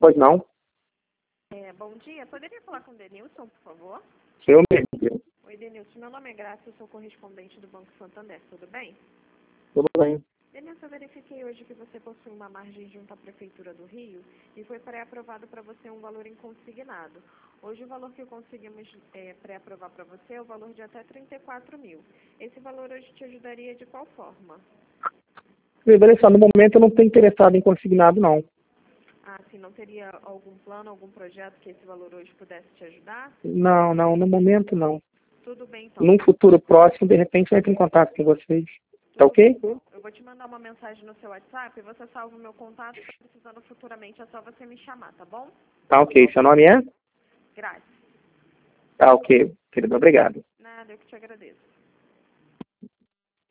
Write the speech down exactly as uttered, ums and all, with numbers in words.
Pois não. É, bom dia, poderia falar com o Denilson, por favor? Eu mesmo. Oi, Denilson, meu nome é Graça, eu sou correspondente do Banco Santander, tudo bem? Tudo bem. Denilson, eu verifiquei hoje que você possui uma margem junto à Prefeitura do Rio e foi pré-aprovado para você um valor inconsignado. Hoje o valor que conseguimos é, pré-aprovar para você é o valor de até trinta e quatro mil. Esse valor hoje te ajudaria de qual forma? Olha só, no momento eu não estou interessado em consignado, não. Ah, sim, não teria algum plano, algum projeto que esse valor hoje pudesse te ajudar? Não, não, no momento não. Tudo bem, então. Num futuro próximo, de repente, eu entro em contato com vocês. Tá Tudo ok? bem. Eu vou te mandar uma mensagem no seu WhatsApp, você salva o meu contato, tá precisando futuramente, é só você me chamar, tá bom? Tá ok. Seu nome é? Graças. Tá ok, querido. Obrigado. Nada, eu que te agradeço.